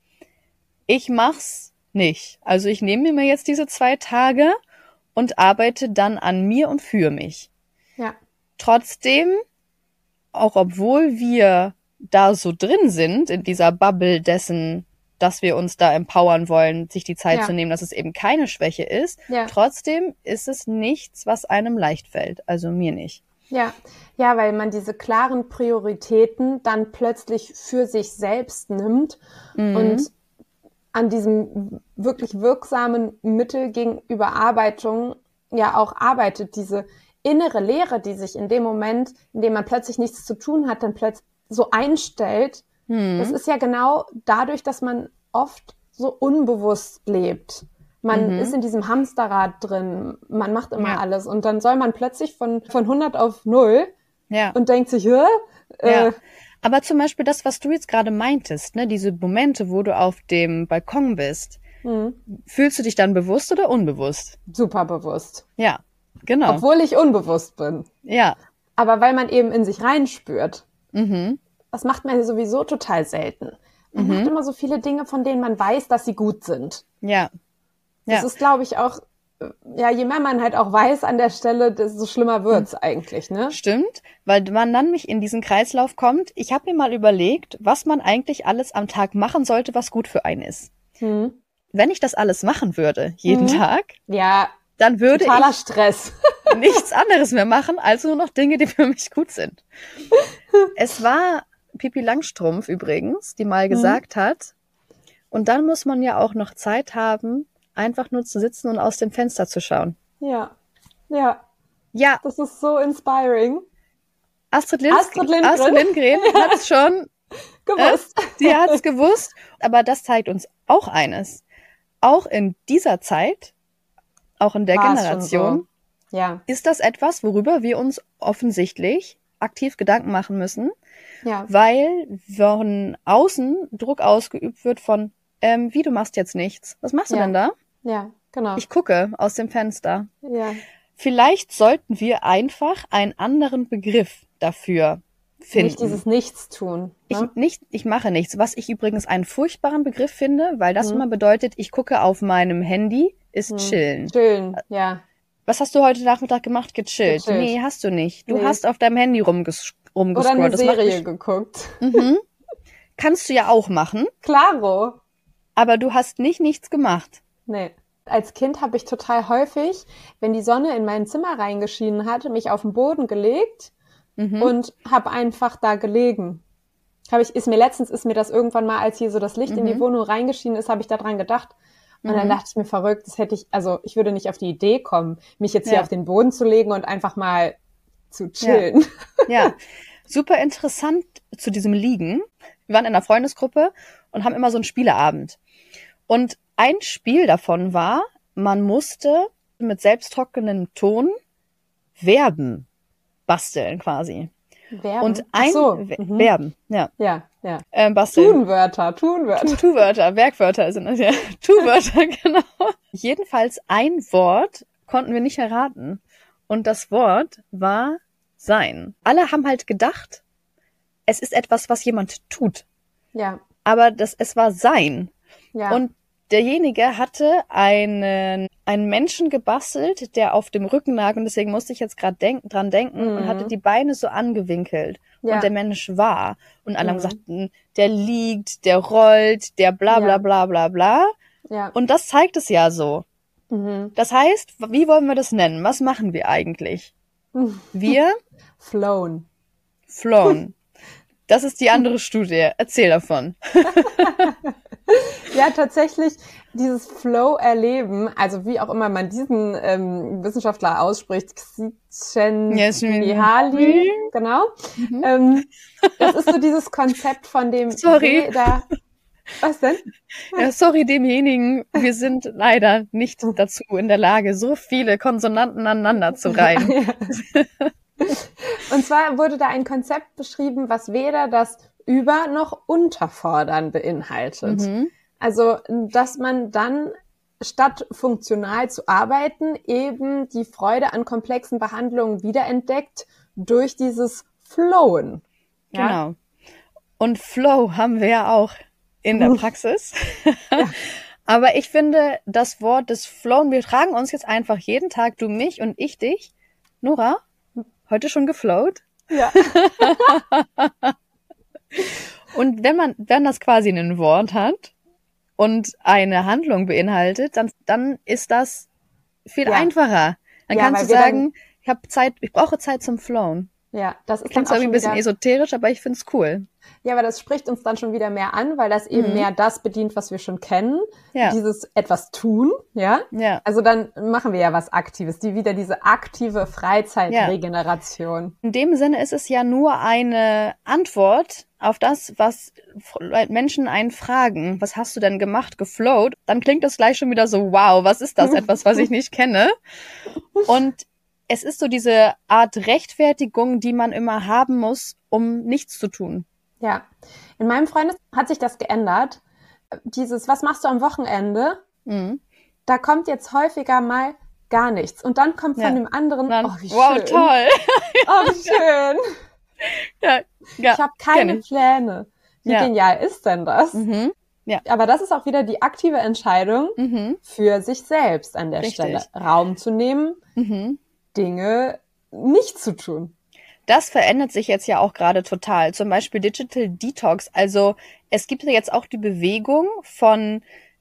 ich mach's nicht. Also ich nehme mir jetzt diese zwei Tage und arbeite dann an mir und für mich. ja, Trotzdem, auch obwohl wir da so drin sind, in dieser Bubble dessen, dass wir uns da empowern wollen, sich die Zeit Ja. zu nehmen, dass es eben keine Schwäche ist. Ja. Trotzdem ist es nichts, was einem leicht fällt. Also mir nicht. Ja, ja, weil man diese klaren Prioritäten dann plötzlich für sich selbst nimmt Mhm. und an diesem wirklich wirksamen Mittel gegen Überarbeitung ja auch arbeitet. Diese innere Leere, die sich in dem Moment, in dem man plötzlich nichts zu tun hat, dann plötzlich so einstellt. Mhm. Das ist ja genau dadurch, dass man oft so unbewusst lebt. Man Mhm. ist in diesem Hamsterrad drin, man macht immer Ja. alles und dann soll man plötzlich von, von hundert auf null Ja. und denkt sich, hä? Ja. Äh, Aber zum Beispiel das, was du jetzt gerade meintest, ne, diese Momente, wo du auf dem Balkon bist, mh, fühlst du dich dann bewusst oder unbewusst? super bewusst. Ja, genau. Obwohl ich unbewusst bin. Ja. Aber weil man eben in sich reinspürt. Mhm. Das macht man ja sowieso total selten. Man Mhm. macht immer so viele Dinge, von denen man weiß, dass sie gut sind. Ja. Das Ja. ist, glaube ich, auch, äh, ja, je mehr man halt auch weiß an der Stelle, desto schlimmer wird's eigentlich, ne? Stimmt, weil man dann nicht in diesen Kreislauf kommt. Ich habe mir mal überlegt, was man eigentlich alles am Tag machen sollte, was gut für einen ist. Hm. Wenn ich das alles machen würde, jeden Mhm. Tag, Ja, dann würde totaler Stress. ich nichts anderes mehr machen, als nur noch Dinge, die für mich gut sind. Es war Pippi Langstrumpf übrigens, die mal gesagt hat, und dann muss man ja auch noch Zeit haben, einfach nur zu sitzen und aus dem Fenster zu schauen. Ja, ja, Ja, das ist so inspiring. Astrid, Lindgren, Astrid Lindgren. Astrid Lindgren hat es schon, Gewusst. sie hat es gewusst, aber das zeigt uns auch eines. Auch in dieser Zeit, auch in der War es Generation, schon so. Ja, ist das etwas, worüber wir uns offensichtlich aktiv Gedanken machen müssen, ja, weil von außen Druck ausgeübt wird von, ähm, wie, du machst jetzt nichts. Was machst du Ja. denn da? ja, genau. Ich gucke aus dem Fenster. ja, Vielleicht sollten wir einfach einen anderen Begriff dafür finden. nicht dieses Nichtstun. Ich, Ne? nicht, ich mache nichts. Was ich übrigens einen furchtbaren Begriff finde, weil das Mhm. immer bedeutet, ich gucke auf meinem Handy, ist Mhm. chillen. Chillen, ja. Was hast du heute Nachmittag gemacht? Gechillt. Gechillt. Nee, hast du nicht. Du Nee. hast auf deinem Handy rumges Oder rumgescrollt. eine Das macht Serie mich- geguckt. Mhm. Kannst du ja auch machen, Klaro. aber du hast nicht nichts gemacht. Nee. Als Kind habe ich total häufig, wenn die Sonne in mein Zimmer reingeschienen hat, mich auf den Boden gelegt Mhm. und habe einfach da gelegen. Habe ich, ist mir letztens ist mir das irgendwann mal, als hier so das Licht in die Mhm. Wohnung reingeschienen ist, habe ich da dran gedacht. Und dann Mhm. dachte ich mir, verrückt, das hätte ich, also ich würde nicht auf die Idee kommen, mich jetzt hier Ja. auf den Boden zu legen und einfach mal zu chillen. Ja, super interessant zu diesem Liegen. Wir waren in einer Freundesgruppe und haben immer so einen Spieleabend. Und ein Spiel davon war, man musste mit selbsttrockenem Ton Verben basteln quasi. Werben. Und Ach ein so. Ver- Mhm. Verben, ja, Ja, ja. ähm, basteln. Tunwörter, Tunwörter. Tu- Tu-Wörter, Werkwörter sind das ja. Tu-Wörter, genau. Jedenfalls ein Wort konnten wir nicht erraten. Und das Wort war sein. Alle haben halt gedacht, es ist etwas, was jemand tut. Ja, Aber das, es war sein. ja. Und derjenige hatte einen, einen Menschen gebastelt, der auf dem Rücken lag. Und deswegen musste ich jetzt gerade denk, dran denken und Mhm. hatte die Beine so angewinkelt. Ja. Und der Mensch war. Und alle haben Mhm. gesagt, "Hm, der liegt, der rollt, der bla bla Ja. bla bla bla. ja. Und das zeigt es ja so. Mhm. Das heißt, wie wollen wir das nennen? Was machen wir eigentlich? Wir Flown. flown. Das ist die andere Studie. Erzähl davon. Ja, tatsächlich dieses Flow-Erleben, also wie auch immer man diesen ähm, Wissenschaftler ausspricht, Csikszentmihalyi, genau. Mhm. Ähm, das ist so dieses Konzept von dem Sorry. jeder. Was denn? Ja, sorry demjenigen, wir sind leider nicht dazu in der Lage, so viele Konsonanten aneinander zu reihen. Und zwar wurde da ein Konzept beschrieben, was weder das Über- noch Unterfordern beinhaltet. Mhm. Also, dass man dann statt funktional zu arbeiten, eben die Freude an komplexen Behandlungen wiederentdeckt durch dieses Flowen. Ja? Genau. Und Flow haben wir ja auch in der Praxis. Aber ich finde, das Wort des Flown, wir tragen uns jetzt einfach jeden Tag, du mich und ich dich. Nora, heute schon geflowt? Ja. Und wenn man, wenn das quasi ein Wort hat und eine Handlung beinhaltet, dann, dann ist das viel Ja. einfacher. Dann Ja, kannst weil du wir sagen, ich habe Zeit, ich brauche Zeit zum Flowen. Ja, das ist dann Klingt auch zwar irgendwie schon ein bisschen wieder, esoterisch, aber ich find's cool. ja, aber das spricht uns dann schon wieder mehr an, weil das eben Mhm. mehr das bedient, was wir schon kennen. Ja. Dieses etwas tun, ja. Ja. Also dann machen wir ja was Aktives, die wieder diese aktive Freizeitregeneration. In dem Sinne ist es ja nur eine Antwort auf das, was Menschen einen fragen. Was hast du denn gemacht, geflowt? Dann klingt das gleich schon wieder so, wow, was ist das? Etwas, was ich nicht kenne. Und es ist so diese Art Rechtfertigung, die man immer haben muss, um nichts zu tun. Ja. In meinem Freundes hat sich das geändert. Dieses, was machst du am Wochenende? Mhm. Da kommt jetzt häufiger mal gar nichts. Und dann kommt von Ja. dem anderen, Dann, oh, wie wow, schön. toll. Oh, wie schön. Ja, ja, Ich habe kenn keine ich. Pläne. Wie Ja. genial ist denn das? Mhm. Ja. Aber das ist auch wieder die aktive Entscheidung Mhm. für sich selbst an der Richtig. Stelle. Raum zu nehmen, Mhm. Dinge nicht zu tun. Das verändert sich jetzt ja auch gerade total. Zum Beispiel Digital Detox. Also es gibt ja jetzt auch die Bewegung von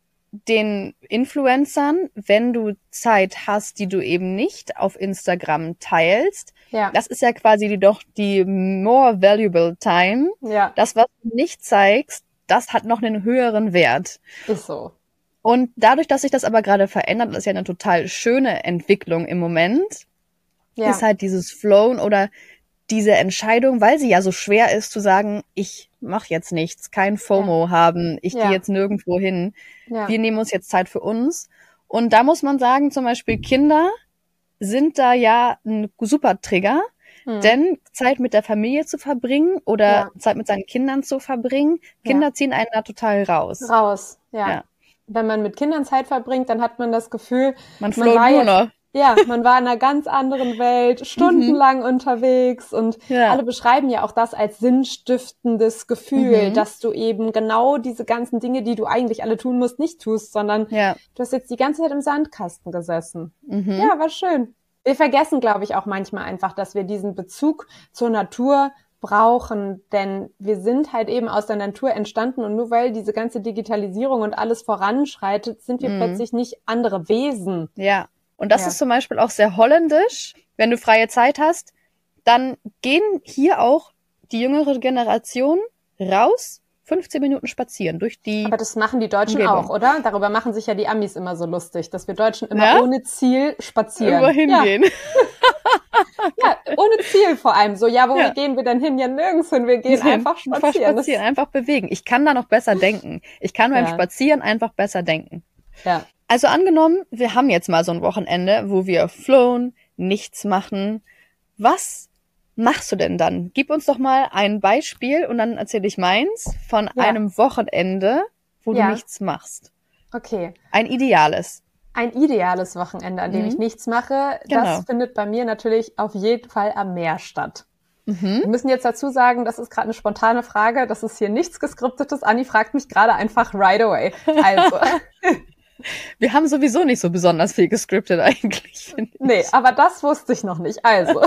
den Influencern, wenn du Zeit hast, die du eben nicht auf Instagram teilst. Ja, Das ist ja quasi die, doch die more valuable time. ja, Das, was du nicht zeigst, das hat noch einen höheren Wert. ist so. Und dadurch, dass sich das aber gerade verändert, das ist ja eine total schöne Entwicklung im Moment, Ja, ist halt dieses Flown oder diese Entscheidung, weil sie ja so schwer ist zu sagen, ich mache jetzt nichts, kein FOMO haben, ich Ja. gehe jetzt nirgendwo hin, ja, wir nehmen uns jetzt Zeit für uns. Und da muss man sagen, zum Beispiel Kinder sind da ja ein super Trigger, Hm. denn Zeit mit der Familie zu verbringen oder Ja. Zeit mit seinen Kindern zu verbringen, Kinder Ja. ziehen einen da total raus. raus. Ja. Ja. Wenn man mit Kindern Zeit verbringt, dann hat man das Gefühl, Man man float war nur jetzt, noch. ja, man war in einer ganz anderen Welt, stundenlang unterwegs und Ja. alle beschreiben ja auch das als sinnstiftendes Gefühl, Mhm. dass du eben genau diese ganzen Dinge, die du eigentlich alle tun musst, nicht tust, sondern Ja. du hast jetzt die ganze Zeit im Sandkasten gesessen. Mhm. Ja, war schön. Wir vergessen, glaube ich, auch manchmal einfach, dass wir diesen Bezug zur Natur brauchen, denn wir sind halt eben aus der Natur entstanden und nur weil diese ganze Digitalisierung und alles voranschreitet, sind wir Mhm. plötzlich nicht andere Wesen. Ja. Und das Ja. ist zum Beispiel auch sehr holländisch. Wenn du freie Zeit hast, dann gehen hier auch die jüngere Generation raus, fünfzehn Minuten spazieren durch die... Aber das machen die Deutschen Umgebung. auch, oder? Darüber machen sich ja die Amis immer so lustig, dass wir Deutschen immer Ja? ohne Ziel spazieren. Irgendwo hingehen. Ja, ja, ohne Ziel vor allem. So, ja, wo Ja. gehen wir denn hin? Ja, nirgends hin. Wir gehen einfach spazieren. Einfach spazieren, einfach bewegen. Ich kann da noch besser denken. Ich kann beim Ja. Spazieren einfach besser denken. Das, ja. Also angenommen, wir haben jetzt mal so ein Wochenende, wo wir flown, nichts machen. Was machst du denn dann? Gib uns doch mal ein Beispiel und dann erzähle ich meins von Ja. einem Wochenende, wo Ja. du nichts machst. Okay. Ein ideales. Ein ideales Wochenende, an dem Mhm. ich nichts mache, Genau. das findet bei mir natürlich auf jeden Fall am Meer statt. Mhm. Wir müssen jetzt dazu sagen, das ist gerade eine spontane Frage, das ist hier nichts Geskriptetes. Anni fragt mich gerade einfach right away. Also, Wir haben sowieso nicht so besonders viel gescriptet eigentlich. finde ich. nee, aber das wusste ich noch nicht. Also,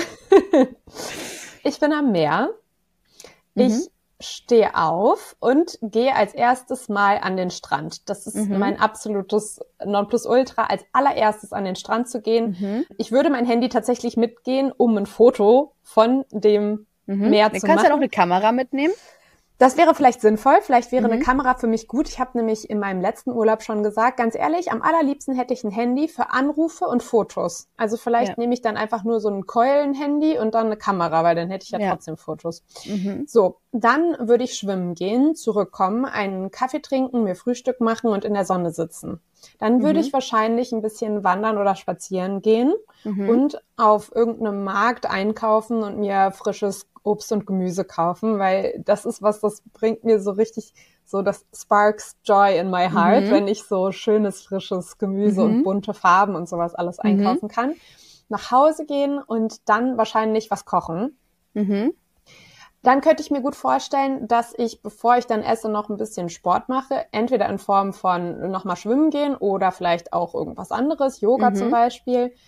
ich bin am Meer. Ich Mhm. stehe auf und gehe als erstes Mal an den Strand. Das ist Mhm. mein absolutes Nonplusultra, als allererstes an den Strand zu gehen. Mhm. Ich würde mein Handy tatsächlich mitgehen, um ein Foto von dem Mhm. Meer Du zu kannst ja noch machen. eine Kamera mitnehmen. Das wäre vielleicht sinnvoll. Vielleicht wäre Mhm. eine Kamera für mich gut. Ich habe nämlich in meinem letzten Urlaub schon gesagt, ganz ehrlich, am allerliebsten hätte ich ein Handy für Anrufe und Fotos. Also vielleicht Ja. nehme ich dann einfach nur so ein Keulen-Handy und dann eine Kamera, weil dann hätte ich ja, Ja. trotzdem Fotos. Mhm. So, dann würde ich schwimmen gehen, zurückkommen, einen Kaffee trinken, mir Frühstück machen und in der Sonne sitzen. Dann würde Mhm. ich wahrscheinlich ein bisschen wandern oder spazieren gehen Mhm. und auf irgendeinem Markt einkaufen und mir frisches Obst und Gemüse kaufen, weil das ist was, das bringt mir so richtig so das sparks joy in my heart, Mhm. wenn ich so schönes, frisches Gemüse Mhm. und bunte Farben und sowas alles Mhm. einkaufen kann. Nach Hause gehen und dann wahrscheinlich was kochen. Mhm. Dann könnte ich mir gut vorstellen, dass ich, bevor ich dann esse, noch ein bisschen Sport mache. Entweder in Form von nochmal schwimmen gehen oder vielleicht auch irgendwas anderes, Yoga Mhm. zum Beispiel.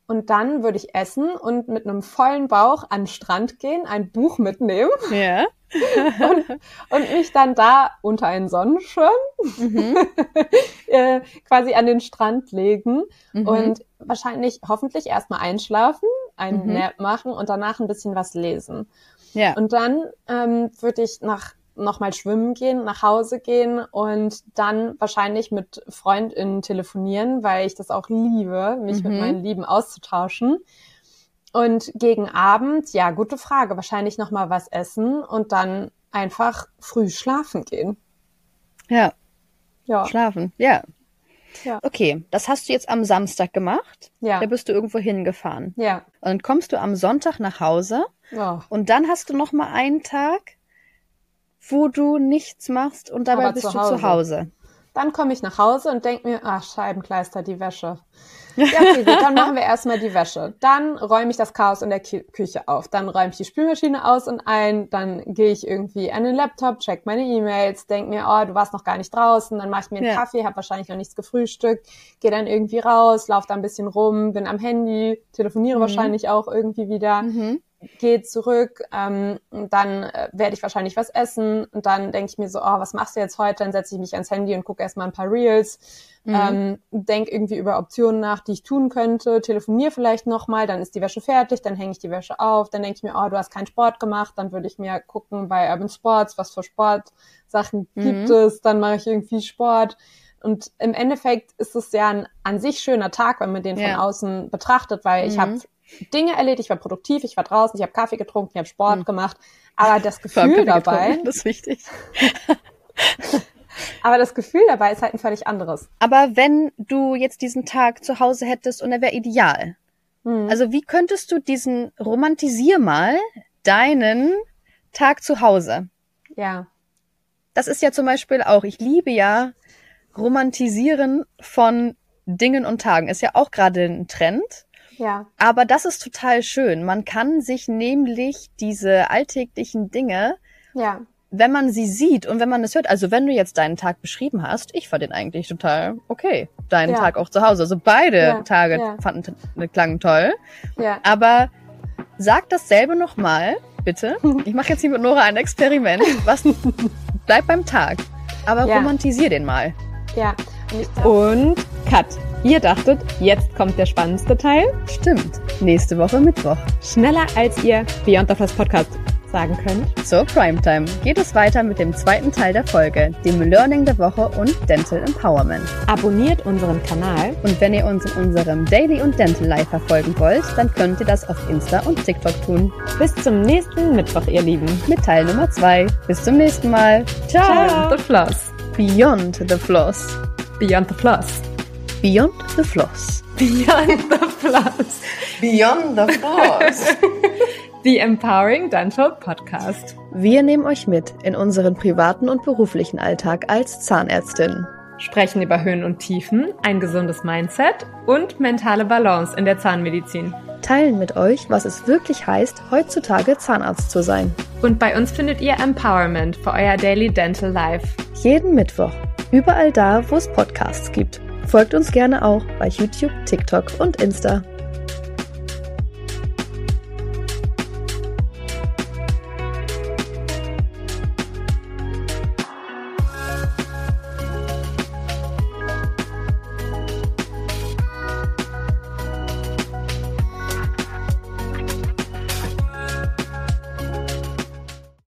Und dann würde ich essen und mit einem vollen Bauch an den Strand gehen, ein Buch mitnehmen Ja. und, und mich dann da unter einen Sonnenschirm Mhm. äh, quasi an den Strand legen Mhm. und wahrscheinlich hoffentlich erstmal einschlafen, einen Mhm. Nap machen und danach ein bisschen was lesen. Ja. Und dann ähm, würde ich nach nochmal schwimmen gehen, nach Hause gehen und dann wahrscheinlich mit FreundInnen telefonieren, weil ich das auch liebe, mich Mhm. mit meinen Lieben auszutauschen. Und gegen Abend, ja, gute Frage, wahrscheinlich nochmal was essen und dann einfach früh schlafen gehen. Ja. Ja, Schlafen. Ja. ja, Okay, das hast du jetzt am Samstag gemacht. ja, Da bist du irgendwo hingefahren. ja. Und dann kommst du am Sonntag nach Hause Oh. und dann hast du noch mal einen Tag, wo du nichts machst und dabei Aber bist zu du Hause. zu Hause. Dann komme ich nach Hause und denke mir, ach, Scheibenkleister, die Wäsche. Ja, okay, gut, dann machen wir erstmal die Wäsche. Dann räume ich das Chaos in der Kü- Küche auf. Dann räume ich die Spülmaschine aus und ein. Dann gehe ich irgendwie an den Laptop, check meine E-Mails, denke mir, oh, du warst noch gar nicht draußen. Dann mache ich mir einen Ja. Kaffee, habe wahrscheinlich noch nichts gefrühstückt, gehe dann irgendwie raus, laufe da ein bisschen rum, bin am Handy, telefoniere Mhm. wahrscheinlich auch irgendwie wieder. Mhm. Gehe zurück, ähm, und dann äh, werde ich wahrscheinlich was essen und dann denke ich mir so, oh, was machst du jetzt heute? Dann setze ich mich ans Handy und gucke erstmal ein paar Reels, Mhm. ähm, denke irgendwie über Optionen nach, die ich tun könnte, telefoniere vielleicht nochmal, dann ist die Wäsche fertig, dann hänge ich die Wäsche auf, dann denke ich mir, oh, du hast keinen Sport gemacht, dann würde ich mir gucken bei Urban Sports, was für Sportsachen Mhm. gibt es, dann mache ich irgendwie Sport. Und im Endeffekt ist es ja ein an sich schöner Tag, wenn man den Ja. von außen betrachtet, weil ich Mhm. habe Dinge erledigt, ich war produktiv, ich war draußen, ich habe Kaffee getrunken, ich habe Sport Mhm. gemacht, aber das Vor allem Gefühl Kaffee dabei, getrunken, das ist wichtig. aber das Gefühl dabei ist halt ein völlig anderes. Aber wenn du jetzt diesen Tag zu Hause hättest und er wäre ideal, Hm. also wie könntest du diesen, romantisier mal deinen Tag zu Hause. Ja, Das ist ja zum Beispiel auch, ich liebe ja Romantisieren von Dingen und Tagen. Ist ja auch gerade ein Trend. ja, Aber das ist total schön. Man kann sich nämlich diese alltäglichen Dinge, ja, wenn man sie sieht und wenn man es hört, also wenn du jetzt deinen Tag beschrieben hast, ich fand den eigentlich total okay, deinen Ja. Tag auch zu Hause. Also beide Ja, Tage ja. fanden, klangen toll. ja, Aber sag dasselbe nochmal, bitte. Ich mache jetzt hier mit Nora ein Experiment. Was, bleib beim Tag, aber Ja. romantisier den mal. ja. Und ich glaub, Und Cut. Ihr dachtet, jetzt kommt der spannendste Teil? Stimmt. Nächste Woche Mittwoch. Schneller als ihr Beyond the Floss Podcast sagen könnt. Zur Primetime geht es weiter mit dem zweiten Teil der Folge, dem Learning der Woche und Dental Empowerment. Abonniert unseren Kanal. Und wenn ihr uns in unserem Daily und Dental Life verfolgen wollt, dann könnt ihr das auf Insta und TikTok tun. Bis zum nächsten Mittwoch, ihr Lieben. Mit Teil Nummer zwei. Bis zum nächsten Mal. Ciao. Ciao. The Floss. Beyond the Floss. Beyond the Floss. Beyond the Floss. Beyond the Floss. Beyond the Floss. The Empowering Dental Podcast. Wir nehmen euch mit in unseren privaten und beruflichen Alltag als Zahnärztin. Sprechen über Höhen und Tiefen, ein gesundes Mindset und mentale Balance in der Zahnmedizin. Teilen mit euch, was es wirklich heißt, heutzutage Zahnarzt zu sein. Und bei uns findet ihr Empowerment für euer Daily Dental Life. Jeden Mittwoch. Überall da, wo es Podcasts gibt. Folgt uns gerne auch bei YouTube, TikTok und Insta.